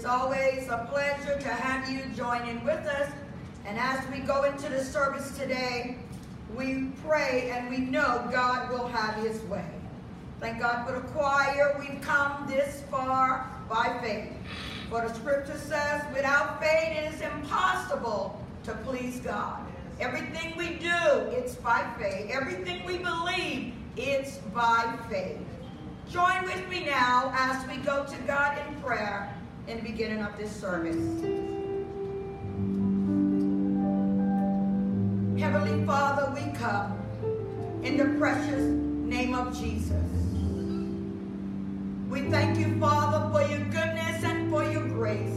always a pleasure to have you join in with us. And as we go into the service today, we pray and we know God will have his way. Thank God for the choir. We've come this far by faith. For the scripture says, without faith it is impossible to please God. Everything we do, it's by faith. Everything we believe, it's by faith. Join with me now as we go to God in prayer in the beginning of this service. Heavenly Father, we come in the precious name of Jesus. We thank you, Father, for your goodness and for your grace.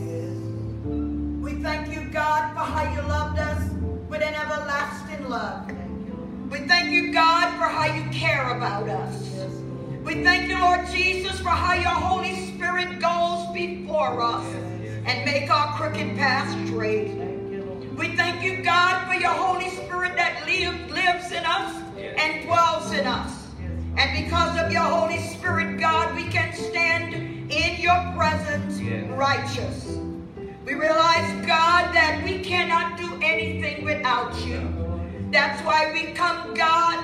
We thank you, God, for how you loved us with an everlasting love. We thank you, God, for how you care about us. We thank you, Lord Jesus, for how your Holy Spirit goes before us and make our crooked path straight. We thank you, God, for your Holy Spirit that lives in us and dwells in us. And because of your Holy Spirit, God, we can stand in your presence righteous. We realize, God, that we cannot do anything without you. That's why we come, God,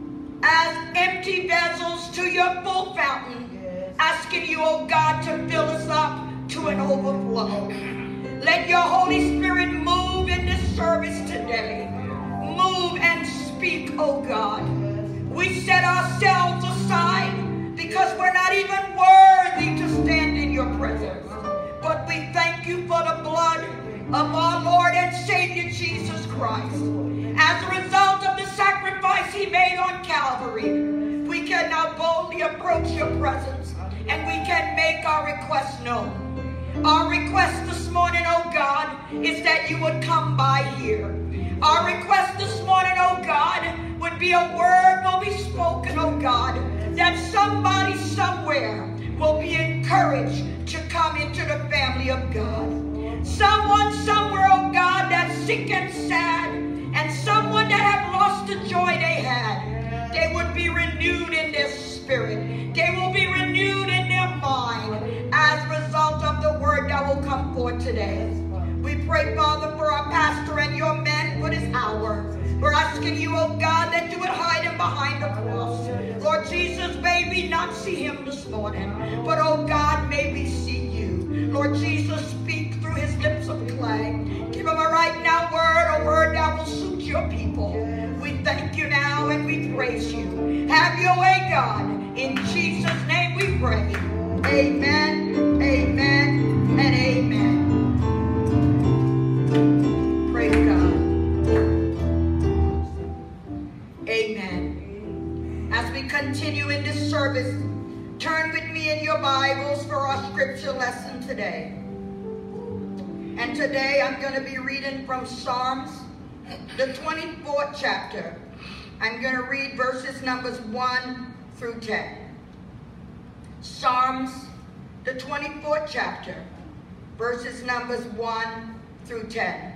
as empty vessels to your full fountain, asking you, oh God, to fill us up to an overflow. Let your Holy Spirit move in this service today. Move and speak, oh God. We set ourselves aside because we're not even worthy to stand in your presence. But we thank you for the blood of our Lord and Savior Jesus Christ. As a result of the sacrifice he made on Calvary, we can now boldly approach your presence and we can make our request known. Our request this morning, oh God, is that you would come by here. Our request this morning, oh God, would be a word will be spoken, oh God, that somebody somewhere will be encouraged to come into the family of God. Someone somewhere, oh God, that's sick and sad, and someone that have lost the joy they had, they would be renewed in their spirit. They will be renewed in their mind as a result of the word that will come forth today. We pray, Father, for our pastor and your men for this hour. We're asking you, oh God, that you would hide him behind the cross. Lord Jesus, may we not see him this morning, but oh God, may we see you. Lord Jesus, speak through his lips of clay. Give him a right now word, a word that will suit your people. We thank you now and we praise you. Have your way, God. In Jesus' name we pray. Amen, amen, and amen. Praise God. Amen. As we continue in this service, turn with me in your Bibles for our scripture lesson today. And today I'm going to be reading from Psalms, the 24th chapter. I'm going to read verses numbers 1 through 10. Psalms, the 24th chapter, verses numbers 1 through 10.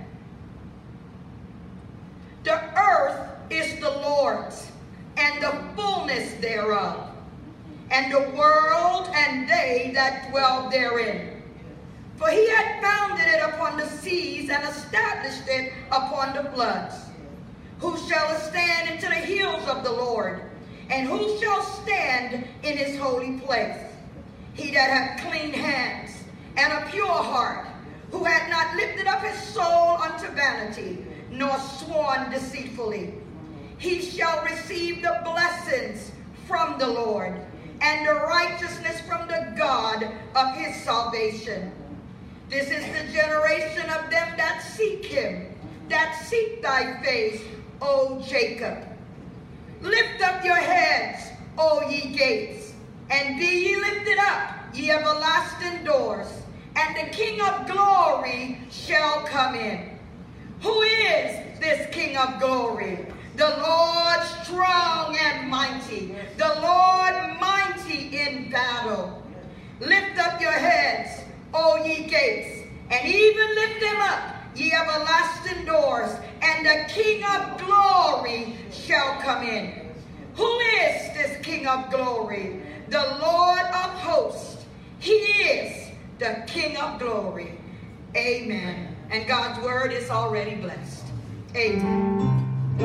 The earth is the Lord's, and the fullness thereof, and the world and they that dwell therein. For he had founded it upon the seas and established it upon the floods. Who shall stand into the hills of the Lord? And who shall stand in his holy place? He that hath clean hands and a pure heart, who hath not lifted up his soul unto vanity, nor sworn deceitfully. He shall receive the blessings from the Lord, and the righteousness from the God of his salvation. This is the generation of them that seek him, that seek thy face, O Jacob. Lift up your heads, O ye gates, and be ye lifted up, ye everlasting doors, and the King of glory shall come in. Who is this King of glory? The Lord strong and mighty, the Lord mighty in battle. Lift up your heads, O ye gates, and even lift them up, ye everlasting doors, and the King of glory shall come in. Who is this King of glory? The Lord of hosts. He is the King of glory. Amen. And God's word is already blessed. Amen.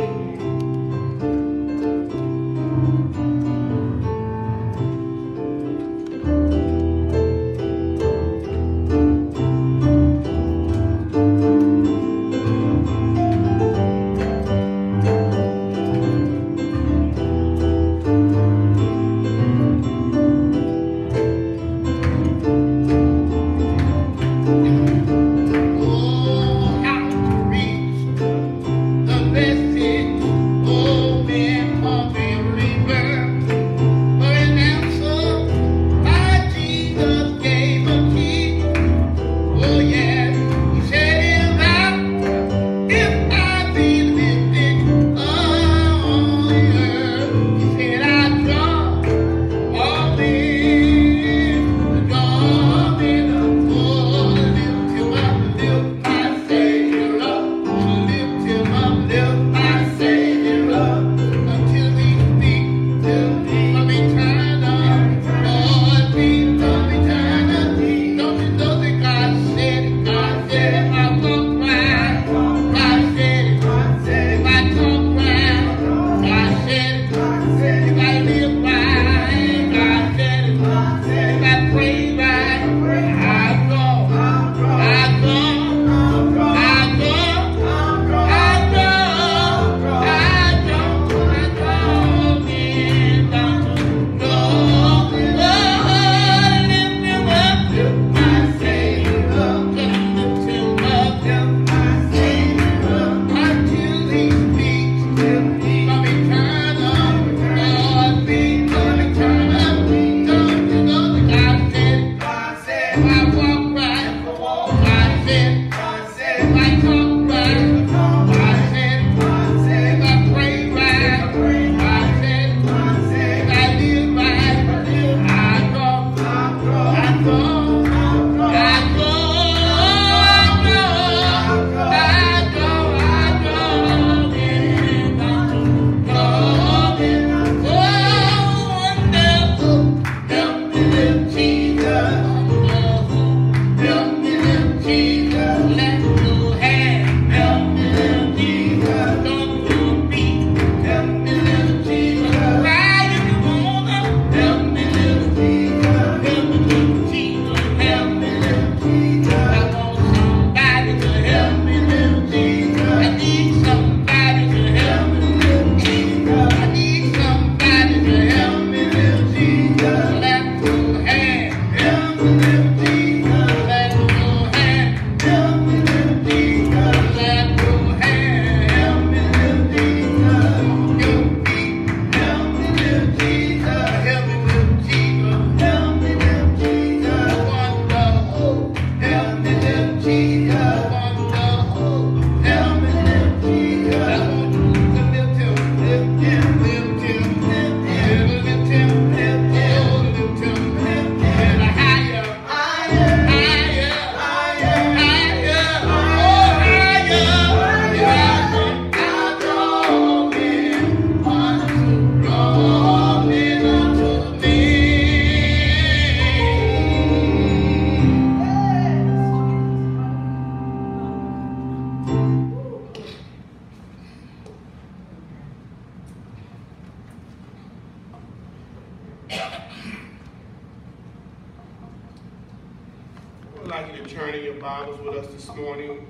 I'd like you to turn in your Bibles with us this morning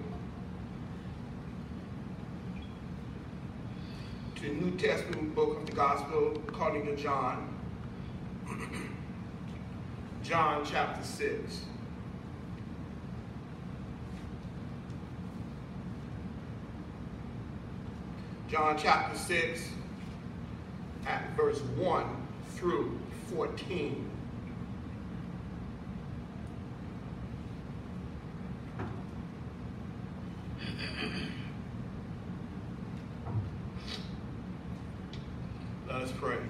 to the New Testament book of the Gospel according to John. John chapter 6. John chapter 6 at verse 1 through 14. Let us pray.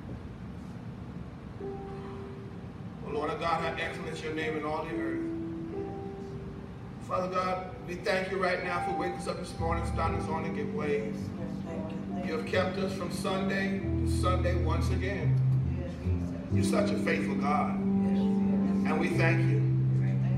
Oh Lord our God, how excellent is your name in all the earth. Father God, we thank you right now for waking us up this morning, starting us on the good ways. You have kept us from Sunday to Sunday once again. You're such a faithful God. And we thank you.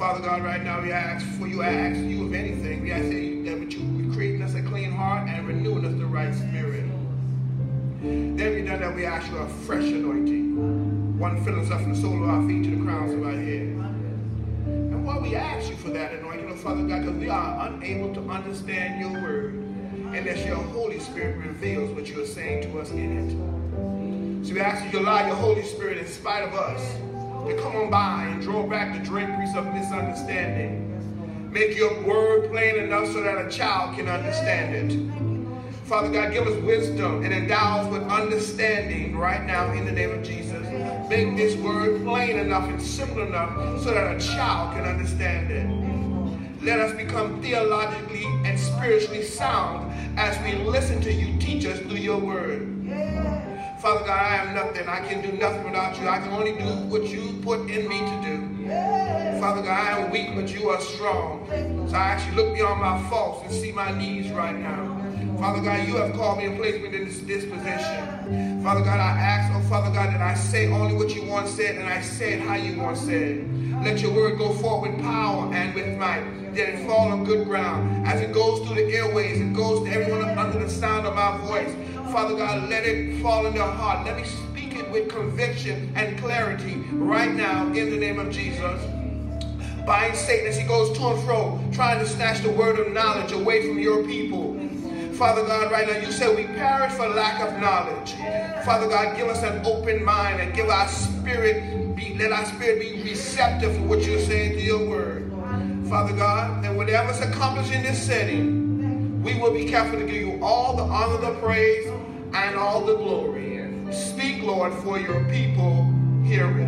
Father God, right now we ask for you, I ask you of anything. We ask that you create in us a clean heart and renew in us the right spirit. Then we done that, we ask you a fresh anointing. One filling us up from the sole of our feet to the crowns of our head. And while we ask you for that anointing, Father God, because we are unable to understand your word unless your Holy Spirit reveals what you are saying to us in it. So we ask you to allow your Holy Spirit, in spite of us, to come on by and draw back the draperies of misunderstanding. Make your word plain enough so that a child can understand it. Father God, give us wisdom and endow us with understanding right now in the name of Jesus. Make this word plain enough and simple enough so that a child can understand it. Let us become theologically and spiritually sound as we listen to you teach us through your word. Father God, I am nothing. I can do nothing without you. I can only do what you put in me to do. Father God, I am weak, but you are strong. So I ask you to look beyond my faults and see my needs right now. Father God, you have called me and placed me in this disposition. Father God, I ask, oh Father God, that I say only what you want said and I say it how you want said. Let your word go forth with power and with might. That it fall on good ground. As it goes through the airways, it goes to everyone under the sound of my voice. Father God, let it fall in their heart. Let me speak it with conviction and clarity right now in the name of Jesus. Bind Satan as he goes to and fro, trying to snatch the word of knowledge away from your people. Father God, right now, you said we perish for lack of knowledge. Father God, give us an open mind and give our spirit, let our spirit be receptive to what you're saying to your word. Father God, and whatever's accomplished in this setting, we will be careful to give you all the honor, the praise, and all the glory. Speak, Lord, for your people heareth.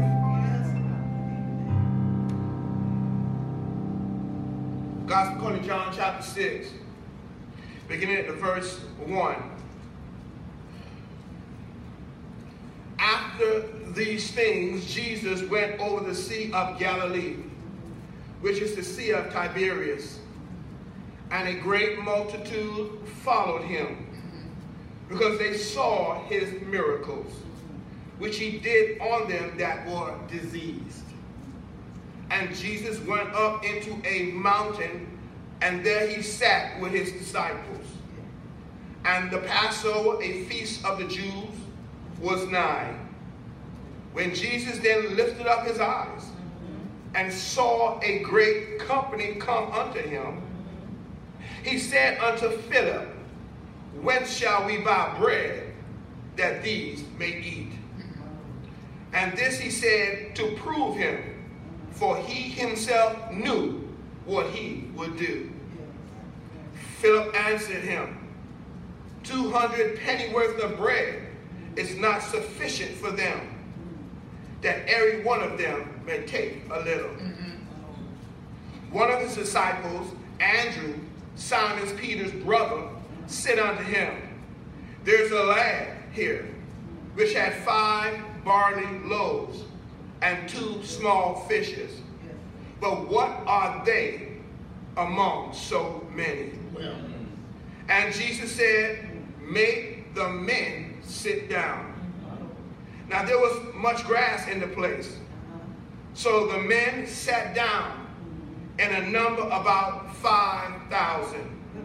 Gospel according to John chapter 6, beginning at the verse 1. After these things, Jesus went over the Sea of Galilee, which is the Sea of Tiberias, and a great multitude followed him, because they saw his miracles, which he did on them that were diseased. And Jesus went up into a mountain, and there he sat with his disciples. And the Passover, a feast of the Jews, was nigh. When Jesus then lifted up his eyes and saw a great company come unto him, he said unto Philip, whence shall we buy bread that these may eat? And this he said to prove him, for he himself knew what he would do. Philip answered him, 200 pennyworth of bread is not sufficient for them, that every one of them may take a little. One of his disciples, Andrew, Simon Peter's brother, said unto him, there's a lad here which had 5 barley loaves and 2 small fishes. But what are they among so many? And Jesus said, make the men sit down. Now there was much grass in the place. So the men sat down in a number about 5,000.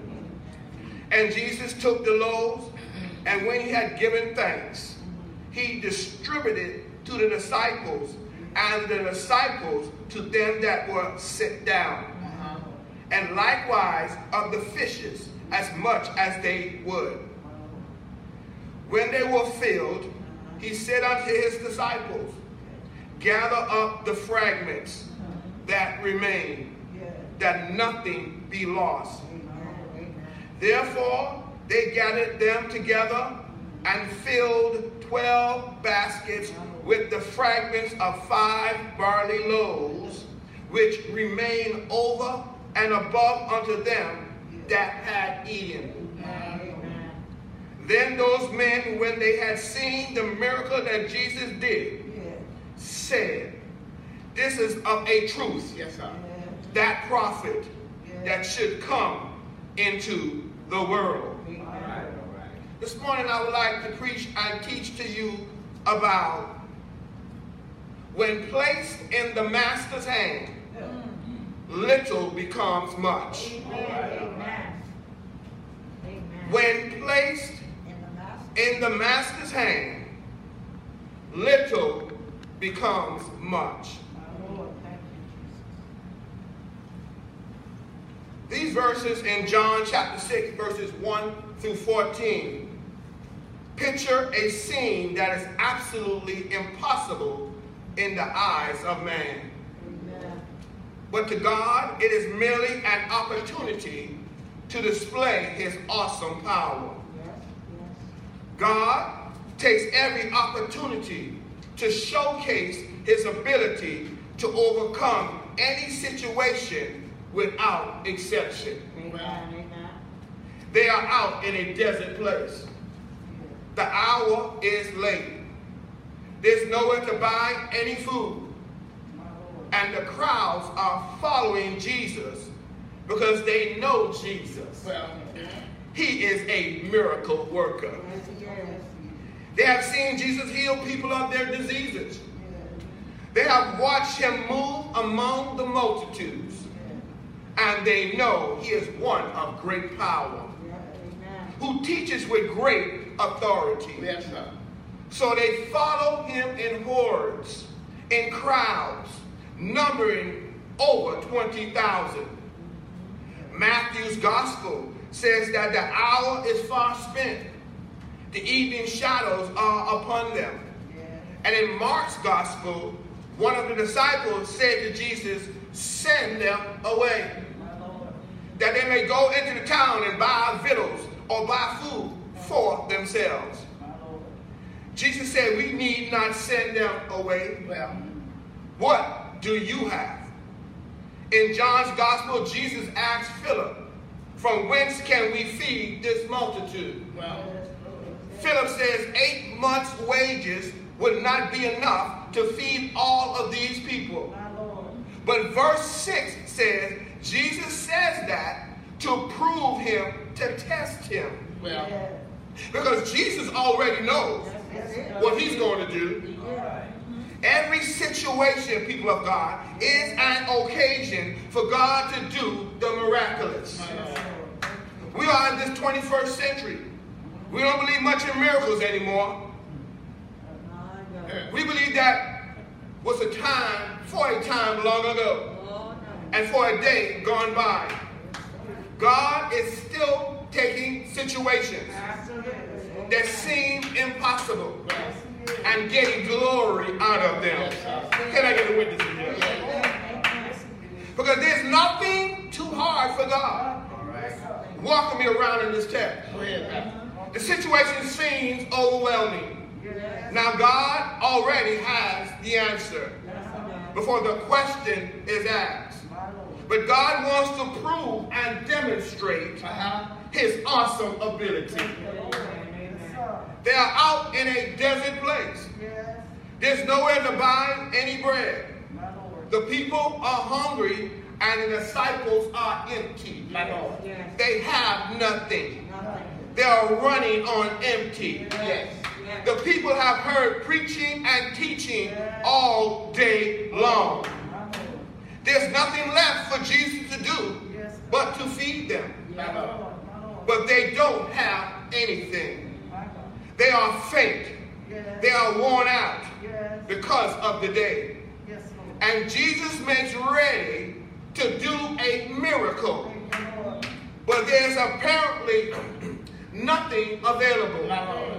And Jesus took the loaves, and when he had given thanks, he distributed to the disciples, and the disciples to them that were set down. And likewise of the fishes, as much as they would. When they were filled, he said unto his disciples, gather up the fragments that remain, that nothing be lost. Therefore they gathered them together and filled 12 baskets with the fragments of 5 barley loaves, which remained over and above unto them that had eaten. Then those men, when they had seen the miracle that Jesus did, said, this is of a truth, that prophet that should come into the world. This morning I would like to preach and teach to you about when placed in the master's hand, little becomes much. When placed in the master's hand, little becomes much. These verses in John chapter 6, verses 1 through 14, picture a scene that is absolutely impossible in the eyes of man. But to God, it is merely an opportunity to display his awesome power. God takes every opportunity to showcase his ability to overcome any situation without exception. They are out in a desert place. The hour is late. There's nowhere to buy any food. And the crowds are following Jesus because they know Jesus. He is a miracle worker. They have seen Jesus heal people of their diseases. They have watched him move among the multitudes. And they know he is one of great power, who teaches with great authority. So they follow him in hordes, in crowds, numbering over 20,000. Matthew's gospel says that the hour is far spent. The evening shadows are upon them. And in Mark's gospel, one of the disciples said to Jesus, "Send them away, that they may go into the town and buy victuals or buy food for themselves." Jesus said, "We need not send them away. What do you have?" In John's gospel, Jesus asked Philip, "From whence can we feed this multitude?" Philip says 8 months' wages would not be enough to feed all of these people. But verse 6 says, Jesus says that to prove him, to test him. Because Jesus already knows what he's going to do. Every situation, people of God, is an occasion for God to do the miraculous. We are in this 21st century. We don't believe much in miracles anymore. We believe that was a time long ago, and for a day gone by. God is still taking situations that seem impossible and getting glory out of them. Can I get a witness in here? Because there's nothing too hard for God. Walking me around in this text. The situation seems overwhelming. Now God already has the answer before the question is asked. But God wants to prove and demonstrate his awesome ability. They are out in a desert place. There's nowhere to buy any bread. The people are hungry and the disciples are empty. They have nothing. They are running on empty. The people have heard preaching and teaching all day long. There's nothing left for Jesus to do but to feed them. But they don't have anything. They are faint. They are worn out because of the day. And Jesus makes ready to do a miracle. But there's apparently nothing available.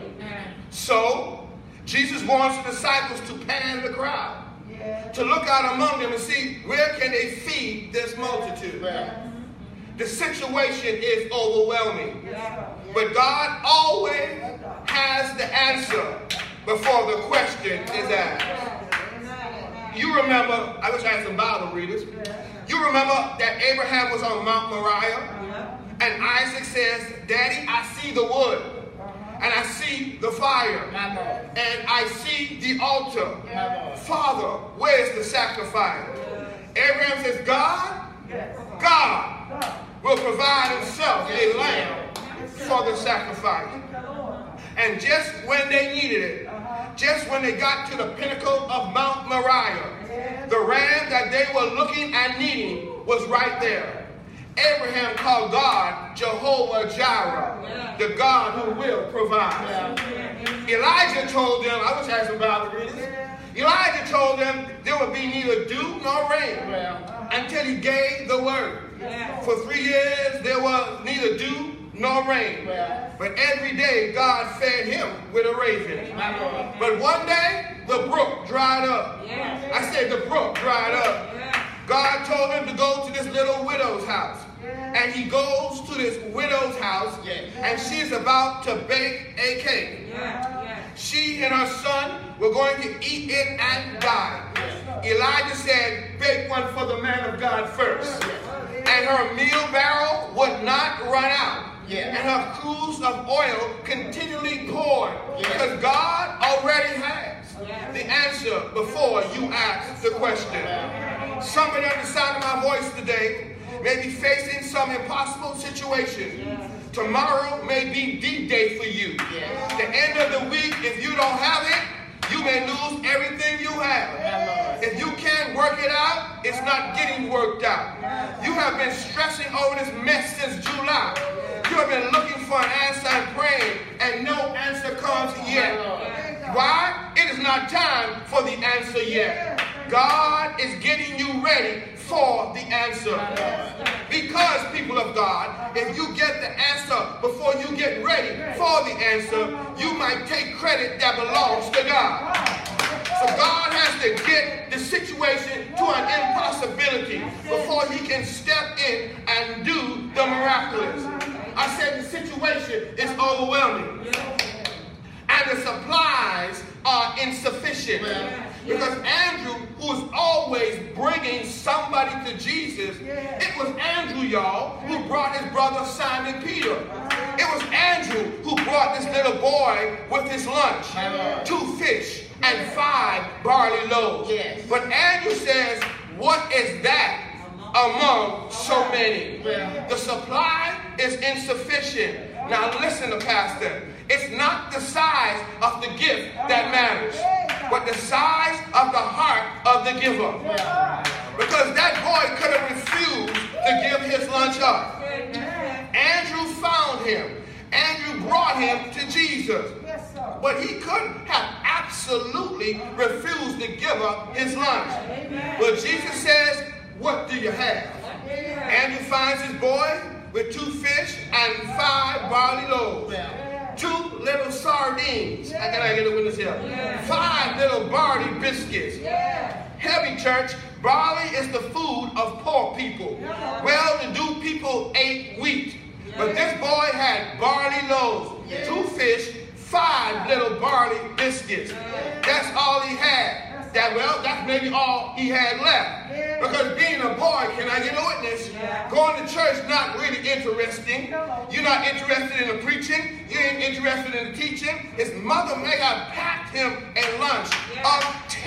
So Jesus wants the disciples to pan the crowd, to look out among them and see where can they feed this multitude. The situation is overwhelming. But God always has the answer before the question is asked. You remember, I wish I had some Bible readers. You remember that Abraham was on Mount Moriah, and Isaac says, "Daddy, I see the wood, and I see the fire, and I see the altar. Father, where's the sacrifice?" Abraham says, God will provide himself a lamb for the sacrifice. And just when they needed it, just when they got to the pinnacle of Mount Moriah, the ram that they were looking and needing was right there. Abraham called God Jehovah Jireh, the God who will provide. Elijah told them, I wish I had some Bible readers. Elijah told them there would be neither dew nor rain until he gave the word. For 3 years there was neither dew nor rain. But every day God fed him with a raven. But one day the brook dried up. I said the brook dried up. God told him to go to this little widow's house. And he goes to this widow's house, and she's about to bake a cake. She and her son were going to eat it and die. Elijah said, bake one for the man of God first. And her meal barrel would not run out. And her cruse of oil continually poured. Because God already has the answer before you ask the question. Somebody on the side of my voice today may be facing some impossible situation. Tomorrow may be D-Day for you. The end of the week, if you don't have it, you may lose everything you have. If you can't work it out, it's not getting worked out. You have been stressing over this mess since July. You have been looking for an answer and praying, and no answer comes yet. Why? It is not time for the answer yet. God is getting you ready for the answer. Because, people of God, if you get the answer before you get ready for the answer, you might take credit that belongs to God. So God has to get the situation to an impossibility before he can step in and do the miraculous. I said the situation is overwhelming. And the supplies are insufficient. Because Andrew, who is always bringing somebody to Jesus, it was Andrew, y'all, who brought his brother Simon Peter. It was Andrew who brought this little boy with his lunch, 2 fish and 5 barley loaves. But Andrew says, what is that among so many? The supply is insufficient. Now listen to Pastor. It's not the size of the gift that matters, but the size of the heart of the giver. Because that boy could have refused to give his lunch up. Andrew found him. Andrew brought him to Jesus. But he couldn't have absolutely refused to give up his lunch. But Jesus says, what do you have? Andrew finds his boy with 2 fish and 5 barley loaves. 2 little sardines. I gotta get a witness here. 5 little barley biscuits. Heavy church, barley is the food of poor people. Well-to-do people ate wheat. But this boy had barley loaves, 2 fish, 5 little barley biscuits. That's all he had. That's maybe all he had left. Because being a boy, can I get a witness? Going to church not really interesting. You're not interested in the preaching. You ain't interested in the teaching. His mother may have packed him a lunch of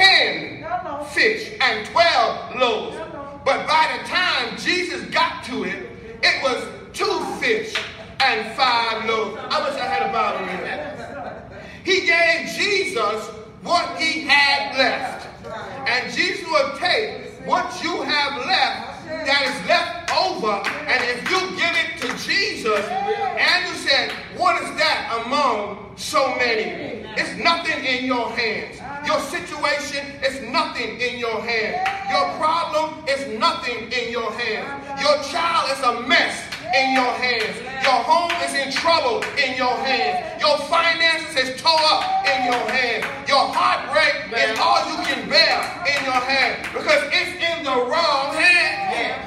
10 fish and 12 loaves. But by the time Jesus got to it, it was 2 fish and 5 loaves. I wish I had a Bible reader. He gave Jesus what he had left. And Jesus will take what you have left that is left over, and if you give it to Jesus, Andrew said, what is that among so many? It's nothing in your hands. Your situation is nothing in your hands. Your problem is nothing in your hands. Your child is a mess in your hands. Your home is in trouble in your hands. Your finances is tore up in your hands. Your heartbreak is all you can bear in your hand because it's in the wrong hand.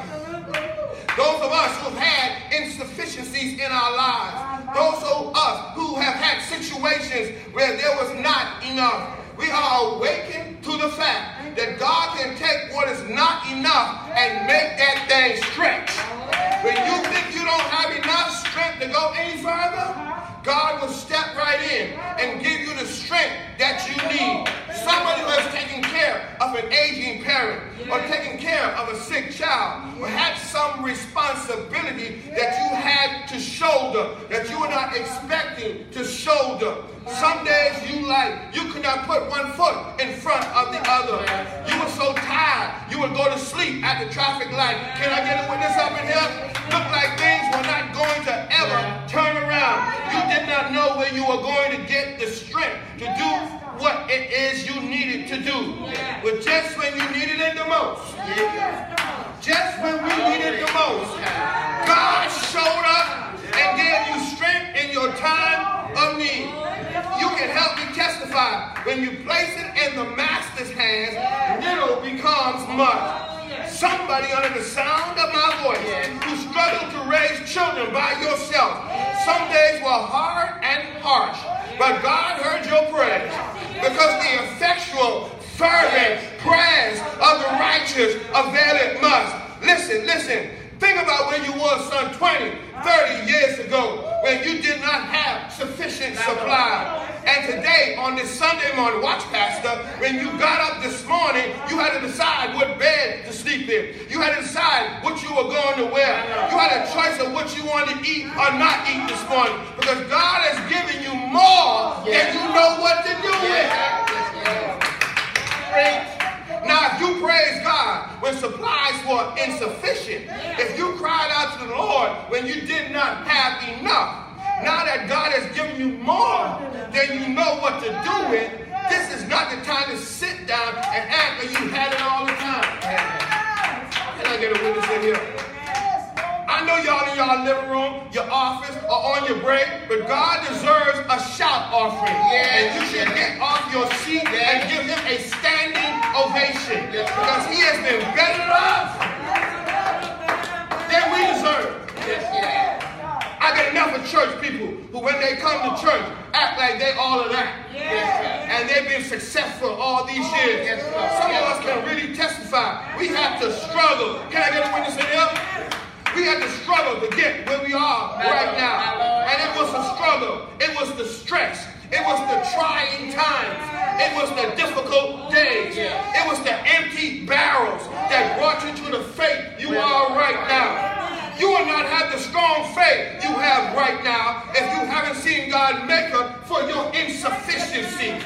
Those of us who've had insufficiencies in our lives, those of us who have had situations where there was not enough, we are awakened to the fact that God can take what is not enough and make that thing stretch. When you think you don't have enough strength to go any further, God will step right in and give you the strength that you need. Somebody who has taken care of an aging parent or taken care of a sick child or had some responsibility that you had like to shoulder, that you are not expecting to shoulder. Some days you could not put one foot in front of the other. You were so tired, you would go to sleep at the traffic light. Can I get a witness up in here? Looked like things were not going to ever turn around. You did not know where you were going to get the strength to do what it is you needed to do. But just when you needed it the most, just when we needed the most, God showed up and gave you strength in your time of need. You can help me testify. When you place it in the master's hands, little becomes much. Somebody under the sound of my voice who struggled to raise children by yourself. Some days were hard and harsh, but God heard your prayers, because the effectual, fervent prayers of the righteous availeth much. Listen. Think about where you were some 20, 30 years ago when you did not have sufficient supply. And today, on this Sunday morning, watch, Pastor, when you got up this morning, you had to decide what bed to sleep in. You had to decide what you were going to wear. You had a choice of what you wanted to eat or not eat this morning, because God has given you more than you know what to do with. Now, if you praise God when supplies were insufficient, if you cried out to the Lord when you did not have enough, now that God has given you more than you know what to do with, this is not the time to sit down and act like you had it all the time. Can I get a witness in here? I know y'all in y'all living room, your office, or on your break, but God deserves a shout offering. And you should get off your seat and give him a standing ovation, because he has been better to us than we deserve. I get enough of church people who, when they come to church, act like they all of that. And they've been successful all these years. Some of us can really testify. We have to struggle. Can I get a witness in here? We had to struggle to get where we are right now. And it was a struggle. It was the stress. It was the trying times. It was the difficult days. It was the empty barrels that brought you to the faith you are right now. You will not have the strong faith you have right now if you haven't seen God make up for your insufficiency.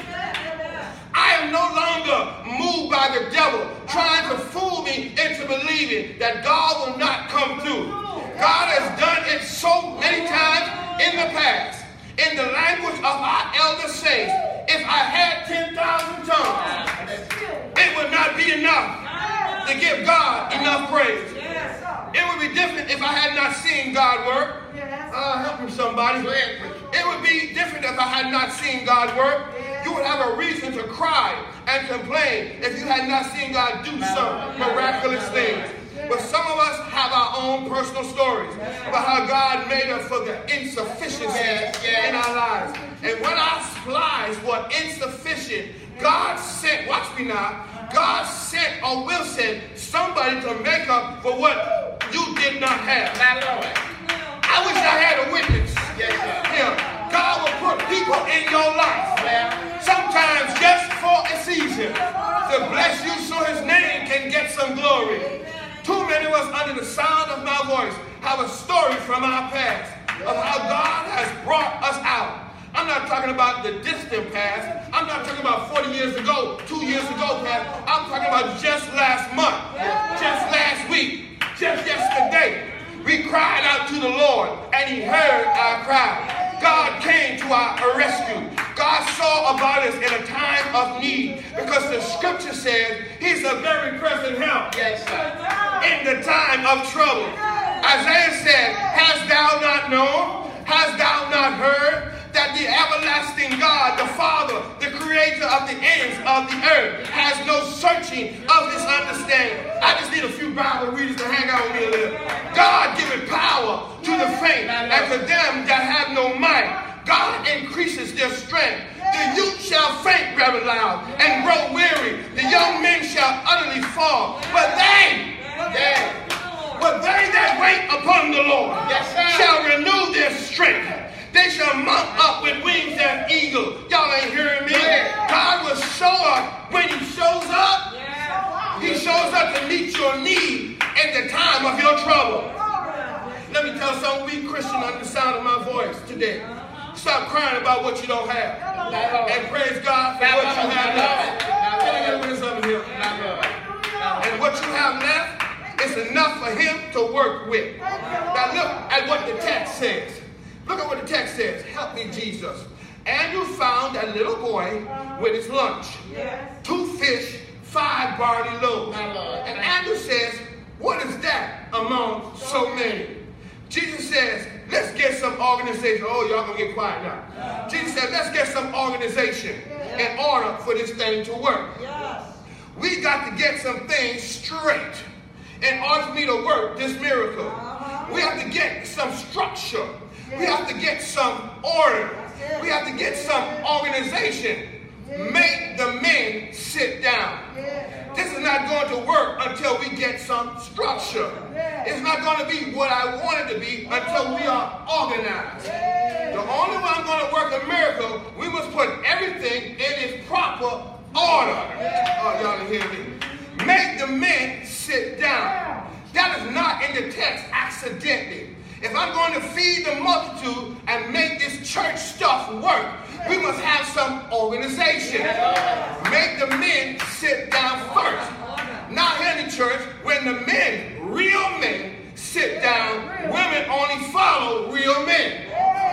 I am no longer moved by the devil trying to fool me into believing that God will not come through. God has done it so many times in the past. In the language of our elder saints, if I had 10,000 tongues, it would not be enough to give God enough praise. It would be different if I had not seen God work. Help me somebody. It would be different if I had not seen God work. You would have a reason to cry and complain if you had not seen God do some miraculous things. But some of us have our own personal stories about how God made us for the insufficiency in our lives. And when our supplies were insufficient, God sent, watch me now, God sent or will send somebody to make up for what you did not have. I wish I had a witness. God will put people in your life, sometimes just for a season, to bless you so his name can get some glory. Too many of us under the sound of my voice have a story from our past of how God has brought us out. I'm not talking about the distant past. I'm not talking about 40 years ago, 2 years ago past. I'm talking about just last month, just last week, just yesterday. We cried out to the Lord and he heard our cry. God came to our rescue. God saw about us in a time of need, because the scripture says he's a very present help in the time of trouble. Isaiah said, hast thou not known? Hast thou not heard that the everlasting God, the Father, the creator of the ends of the earth, has no searching of his understanding? I just need a few Bible readers to hang out with me a little. God giveth power to the faint, and to them that have no might, God increases their strength. The youth shall faint very loud and grow weary. The young men shall utterly fall. But they that wait upon the Lord shall renew their strength. They shall mount up with wings as eagles. Y'all ain't hearing me? God will show up. When he shows up, he shows up to meet your need in the time of your trouble. Let Let me tell some weak Christian under the sound of my voice today. Stop crying about what you don't have. And praise God for what you have left. Can I get a witness of him? And what you have left is enough for him to work with. Now look at what the text says. Look at what the text says. Help me, Jesus. Andrew found that little boy with his lunch. 2 fish, 5 barley loaves. And Andrew says, what is that among so many? Jesus says, let's get some organization. Oh, y'all gonna get quiet now. Jesus said, let's get some organization in order for this thing to work. We got to get some things straight in order for me to work this miracle. We have to get some structure. We have to get some order. We have to get some organization. Make the men sit down. This is not going to work until we get some structure. It's not going to be what I want it to be until we are organized. The only way I'm going to work a miracle, we must put everything in its proper order. Oh, y'all can hear me. Make the men sit down. That is not in the text accidentally. If I'm going to feed the multitude and make this church stuff work, we must have some organization. Make the men sit down first. Not here in the church, when the men, real men, sit down, women only follow real men.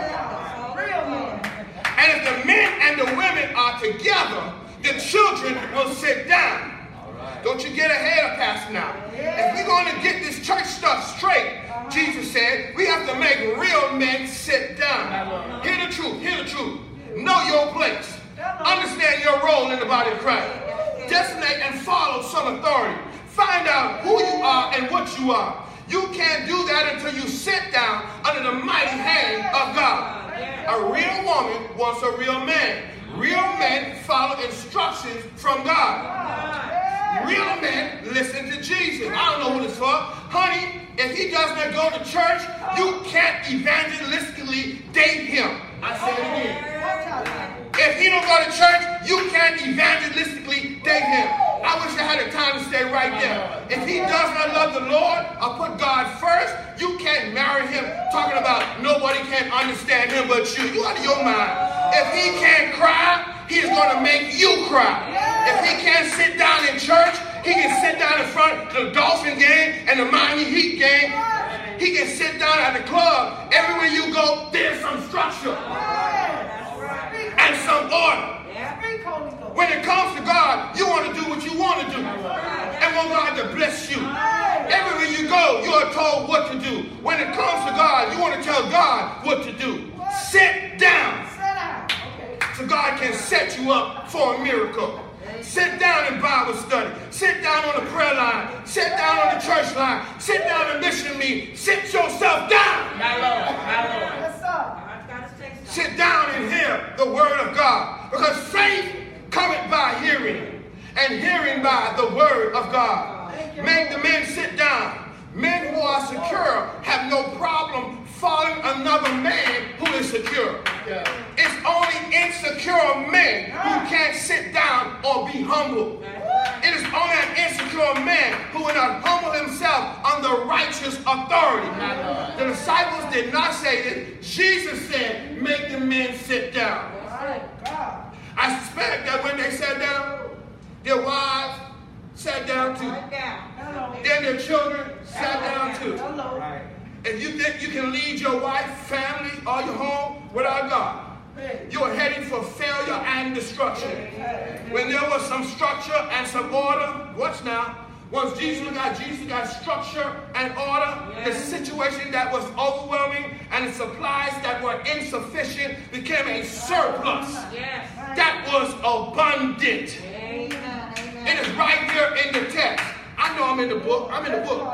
And if the men and the women are together, the children will sit down. Don't you get ahead of Pastor now. If we're going to get this church stuff straight, Jesus said, we have to make real men sit down. Hear the truth. Hear the truth. Know your place. Understand your role in the body of Christ. Designate and follow some authority. Find out who you are and what you are. You can't do that until you sit down under the mighty hand of God. A real woman wants a real man. Real men follow instructions from God. Real men listen to Jesus. I don't know what it's for. Honey, if he does not go to church, you can't evangelistically date him. I say it again. If he don't go to church, you can't evangelistically date him. I wish I had the time to stay right there. If he does not love the Lord or put God first, you can't marry him talking about nobody can understand him but you. You out of your mind. If he can't cry, he is going to make you cry. If he can't sit down in church, he can sit down in front of the Dolphin game and the Miami Heat game. He can sit down at the club. Everywhere you go, there's some structure and some order. When it comes to God, you want to do what you want to do and want God to bless you. Everywhere you go, you are told what to do. When it comes to God, you want to tell God what to do. Sit down so God can set you up for a miracle. Sit down in Bible study. Sit down on the prayer line. Sit down on the church line. Sit down in mission meeting. Sit yourself down. My Lord. Sit down and hear the word of God. Because faith cometh by hearing, and hearing by the word of God. Make the men sit down. Men who are secure have no problem following another man who is secure. It's only insecure men who can't sit down or be humble. It is only an insecure man who will not humble himself under righteous authority. The disciples did not say this. Jesus said, make the men sit down. I suspect that when they sat down, their wives sat down too. Then their children sat down too. If you think you can lead your wife, family, or your home without God, you're heading for failure and destruction. When there was some structure and some order, watch now. Once Jesus got structure and order, the situation that was overwhelming and the supplies that were insufficient became a surplus. That was abundant. It is right here in the text. I know I'm in the book. I'm in the book.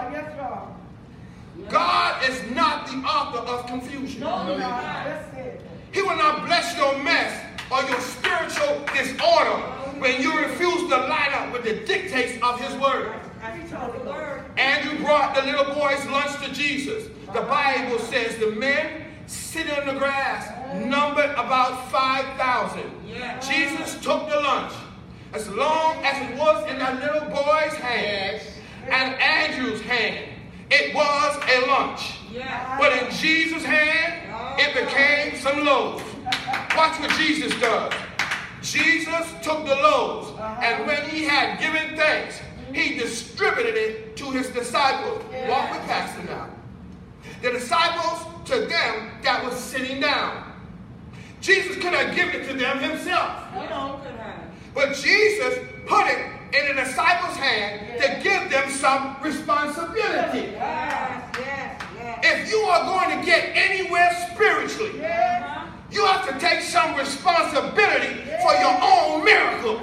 God is not the author of confusion. He will not bless your mess or your spiritual disorder when you refuse to line up with the dictates of his word. Andrew brought the little boy's lunch to Jesus. The Bible says the men sitting on the grass numbered about 5,000. Jesus took the lunch. As long as it was in that little boy's hand and Andrew's hand, it was a lunch. But in Jesus' hand, it became some loaves. Watch what Jesus does. Jesus took the loaves, and when he had given thanks, he distributed it to his disciples. Walk with Pastor now. The disciples to them that was sitting down. Jesus could have given it to them himself. But Jesus put it in the disciples' hand to give them some responsibility. If you are going to get anywhere spiritually, you have to take some responsibility for your own miracles.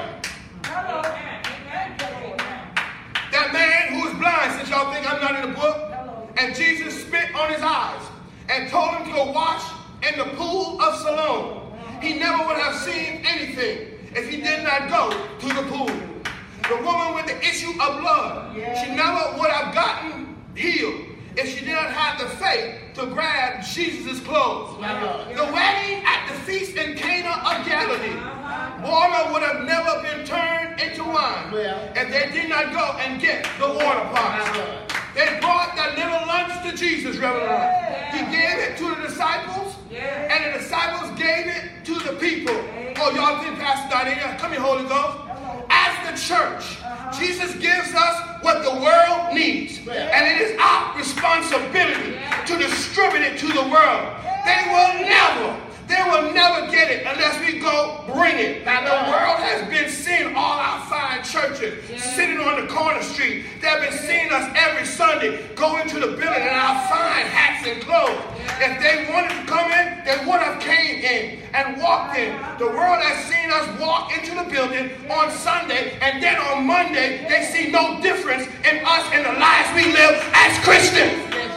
That man who was blind, since y'all think I'm not in the book, and Jesus spit on his eyes and told him to go wash in the pool of Siloam. He never would have seen anything if he did not go to the pool. The woman with the issue of blood, she never would have gotten healed if she did not have the faith to grab Jesus' clothes. The wedding at the feast in Cana of Galilee, water would have never been turned into wine if they did not go and get the water pots. They brought that little lunch to Jesus, Reverend. He gave it to the disciples, and the disciples gave it to the people. Oh, y'all think Pastor Diana? Come here, Holy Ghost. As the church, Jesus gives us what the world needs, and it is our responsibility to distribute it to the world. They will never get it unless we go bring it. Now, the world has been seeing all our fine churches sitting on the corner street. They've been seeing us every Sunday go into the building in our fine hats and clothes. If they wanted to come in, they would have came in and walked in. The world has seen us walk into the building on Sunday, and then on Monday, they see no difference in us and the lives we live as Christians.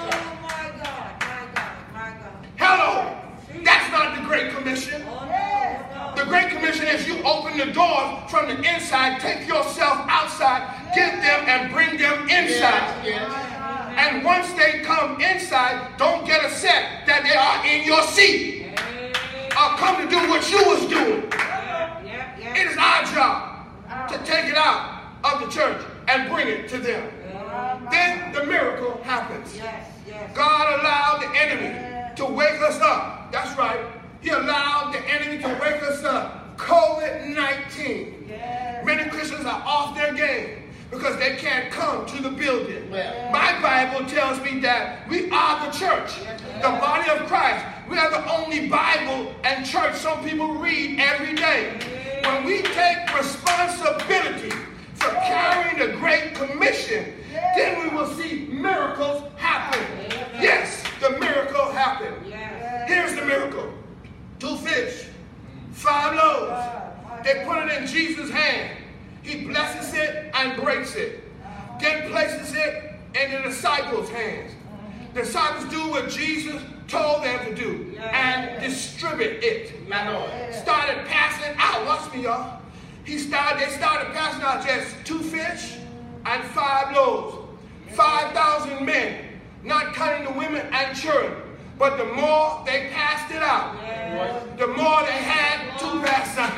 Hello. That's not the Great Commission. The Great Commission is you open the doors from the inside, take yourself outside, get them and bring them inside. And once they come inside, don't get upset that they are in your seat. Or come to do what you was doing. It is our job to take it out of the church and bring it to them. Then the miracle happens. God allowed the enemy to wake us up. That's right. He allowed the enemy to wake us up. COVID-19. Many Christians are off their game because they can't come to the building. My Bible tells me that we are the church, the body of Christ. We are the only Bible and church some people read every day. When we take responsibility for carrying the Great Commission, then we will see miracles happen. Yes, the miracle happened. Here's the miracle. 2 fish, 5 loaves. They put it in Jesus' hand. He blesses it and breaks it. Then places it in the disciples' hands. The disciples do what Jesus told them to do and distribute it. Started passing out. Watch me, y'all. They started passing out just 2 fish and 5 loaves. 5,000 men, not counting the women and children. But the more they passed it out, the more they had to pass out.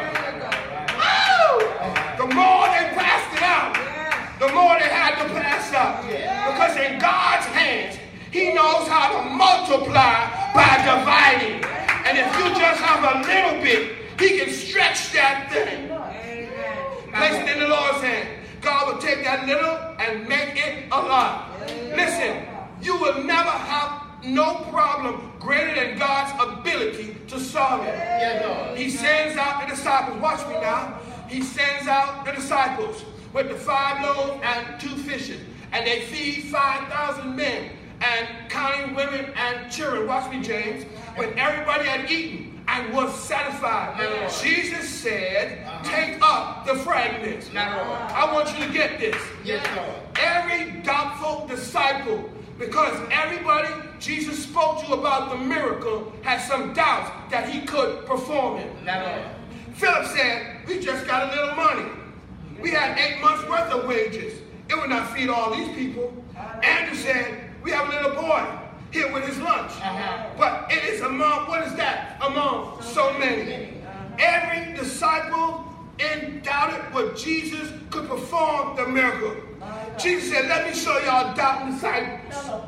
The more they passed it out, the more they had to pass out. Because in God's hands, He knows how to multiply by dividing. And if you just have a little bit, He can stretch that thing. Place it in the Lord's hand. God will take that little and make it a lot. Listen, you will never have no problem greater than God's ability to solve it. He sends out the disciples. Watch me now. He sends out the disciples with the 5 loaves and 2 fishes. And they feed 5,000 men and counting women and children. Watch me, James. When everybody had eaten and was satisfied, Jesus said, take up the fragments. I want you to get this. Every doubtful disciple, because everybody Jesus spoke to about the miracle had some doubts that he could perform it. Philip said, we just got a little money. We had 8 months worth of wages. It would not feed all these people. Andrew said, we have a little boy here with his lunch. But it is among, what is that? Among so many. Every disciple doubted what Jesus could perform the miracle. Jesus said, let me show y'all doubting disciples.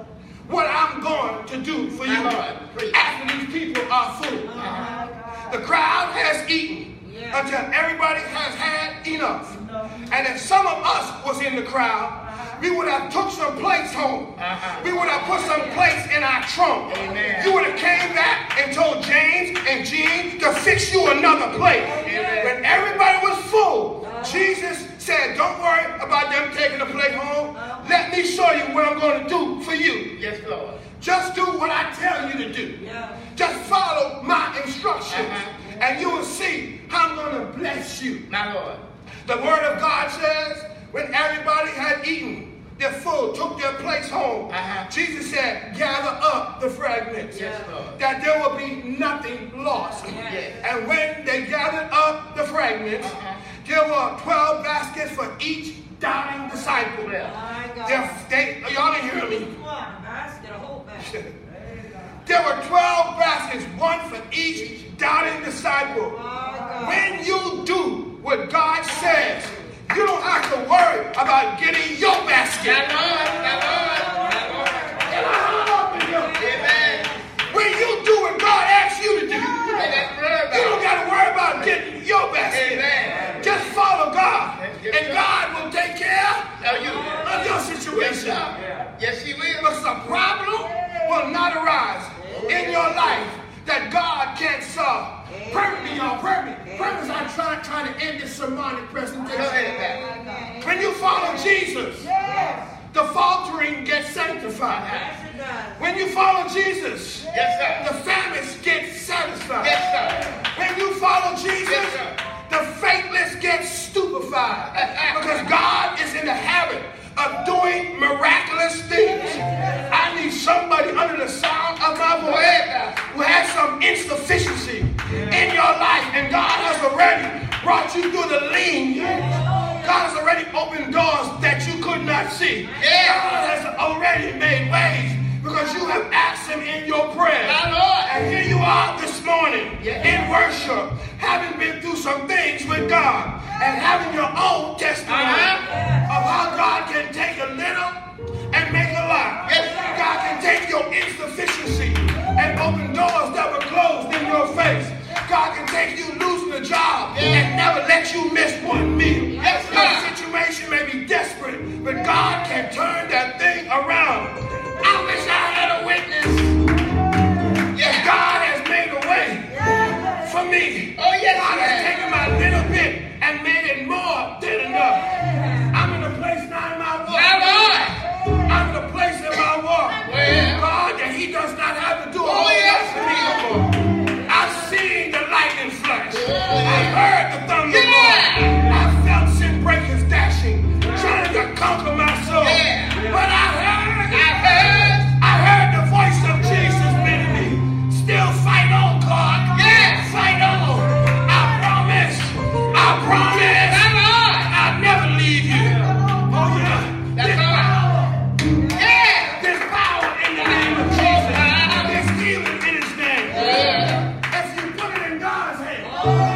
what I'm going to do for you after these people are full. The crowd has eaten until everybody has had enough. And if some of us was in the crowd, we would have took some plates home. We would have put some plates in our trunk. You would have came back and told James and Jean to fix you another plate. When everybody was full, Jesus said, don't worry about them taking a plate home. Let me show you what I'm going to do for you. Yes, Lord. Just do what I tell you to do. Just follow my instructions. And you will see how I'm going to bless you. My Lord. The word of God says, when everybody had eaten their food, took their plates home, Jesus said, gather up the fragments, that there will be nothing lost. And when they gathered up the fragments, there were 12 baskets for each doubting disciple. Y'all didn't hear me. There were 12 baskets, one for each doubting disciple. When you do what God says, you don't have to worry about getting your basket. When you do what God asks you to do, you don't got to worry about getting your basket. Just follow God, and God will take care of your situation. Yes, He will. Because a problem will not arise in your life that God can't solve. Perfectly, y'all, perfect. Purpose, I'm trying to end this sermonic presentation. When you follow Jesus, the faltering gets sanctified. When you follow Jesus, the famished get satisfied. When you follow Jesus, the faithless get stupefied. Because God is in the habit of doing miraculous things. I need somebody under the sound of my voice who has some insufficiency in your life, and God has already brought you through the lean. God has already opened doors that you could not see. God has already made ways because you have asked Him in your prayer. And here you are this morning in worship, having been through some things with God and having your own testimony of how God can take a little and make a lot. God can take your insufficiency and open doors that were closed in your face. God can take you losing a job and never let you miss one meal. Your situation may be desperate, but God can turn that thing around. I wish I had a witness. God has made a way for me. God has taken my little bit and made it more than enough. I'm in a place now in my walk. I'm in a place in my walk, God, that He does not have to do a whole lot for me no more. I've seen the lightning flash. I've heard the thunder roar. I felt sin breakers dashing, trying to conquer my soul. But I heard the voice of Jesus bidding me, still fight on, God. Fight on. I promise. I'll never leave you. Oh yeah. There's power in the name of Jesus. There's healing in His name. If you put it in God's hands.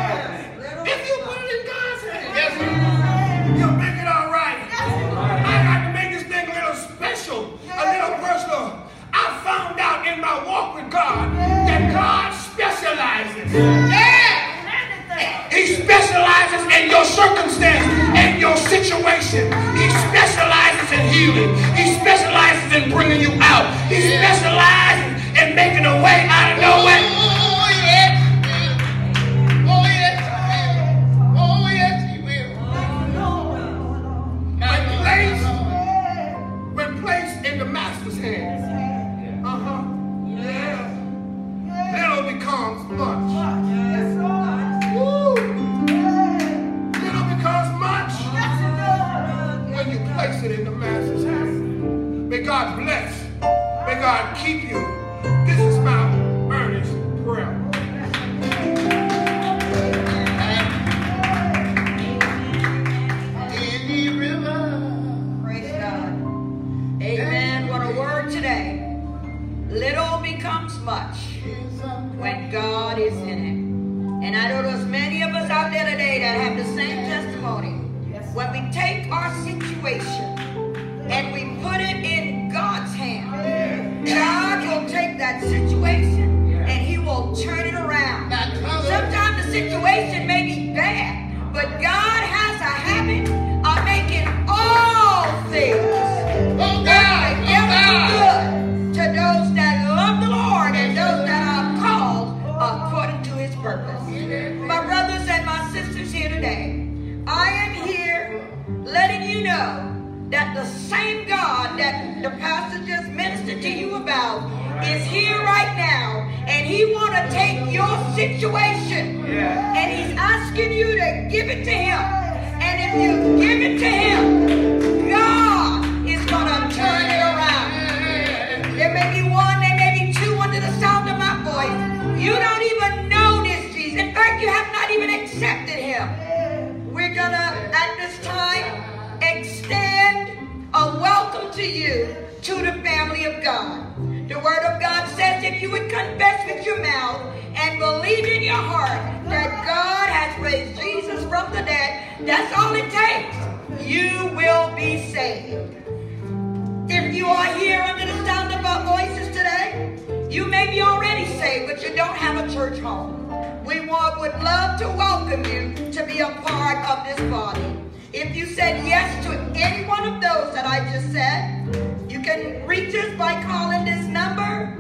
You'll make it all right. I got to make this thing a little special, a little personal. I found out in my walk with God that God specializes. He specializes in your circumstance and your situation. He specializes in healing. He specializes in bringing you out. He specializes in making a way out of no way. When placed in the Master's hands, little becomes much. Little becomes much when you place it in the Master's hands. May God bless. May God keep you. This is my earnest prayer. Praise God. Amen. What a word today. Little becomes much when God is in it. And I know there's many of us out there today that have the same testimony. When we take our situation and we put it in God's hand, that situation and he will turn it around. Sometimes the situation may be bad, but God has a habit of making all things good to those that love the Lord and those that are called according to his purpose. My brothers and my sisters here today, I am here letting you know that the same God that the pastor just ministered to you about is here right now, and he want to take your situation and he's asking you to give it to him. And if you give it to him, God is going to turn it around. There may be one, there may be two under the sound of my voice. You don't even know this Jesus. In fact, you have not even accepted him. We're going to, at this time, extend a welcome to you to the family of God. The word of God says if you would confess with your mouth and believe in your heart that God has raised Jesus from the dead, that's all it takes. You will be saved. If you are here under the sound of our voices today, you may be already saved, but you don't have a church home. We would love to welcome you to be a part of this body. If you said yes to any one of those that I just said, you can reach us by calling this number,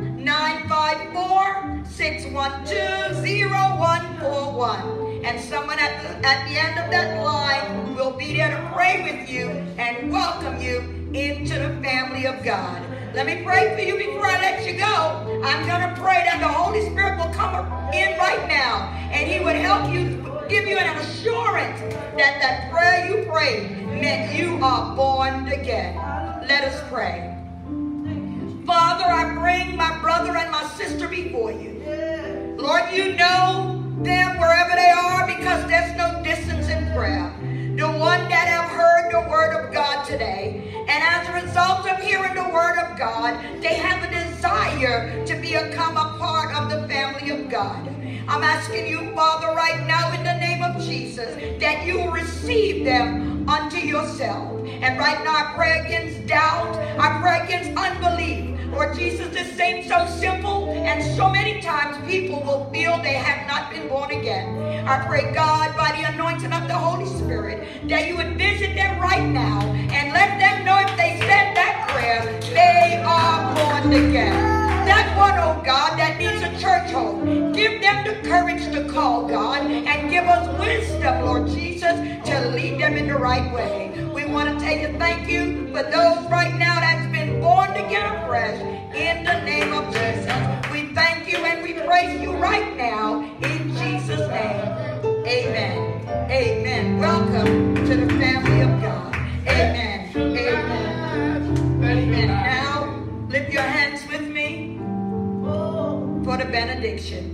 954-612-0141. And someone at the end of that line will be there to pray with you and welcome you into the family of God. Let me pray for you before I let you go. I'm going to pray that the Holy Spirit will come in right now and he would help you, give you an assurance that that prayer you prayed meant you are born again. Let us pray. Father, I bring my brother and my sister before you. Lord, you know them wherever they are because there's no distance in prayer. The one that have heard the word of God today, and as a result of hearing the word of God, they have a desire to become a part of the family of God. I'm asking you, Father, right now in the name of Jesus, that you will receive them unto yourself. And right now I pray against doubt. I pray against unbelief. Lord Jesus, this seems so simple, and so many times people will feel they have not been born again. I pray, God, by the anointing of the Holy Spirit, that you would visit them right now and let them know if they said that prayer, they are born again. That one, oh God, that needs a church home, give them the courage to call, God, and give us wisdom, Lord Jesus, to lead them in the right way. We want to tell you thank you for those right now that's been born again afresh in the name of Jesus. We thank you and we praise you right now in Jesus' name. Amen. Amen. Welcome to the family of God. Amen. Amen. Amen. Now, lift your hands with me for the benediction.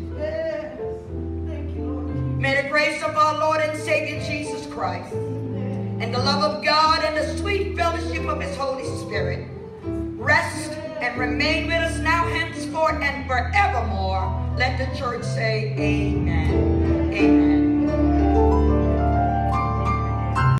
May the grace of our Lord and Savior Jesus Christ and the love of God and the sweet fellowship of his Holy Spirit rest and remain with us now, henceforth, and forevermore. Let the church say amen. Amen.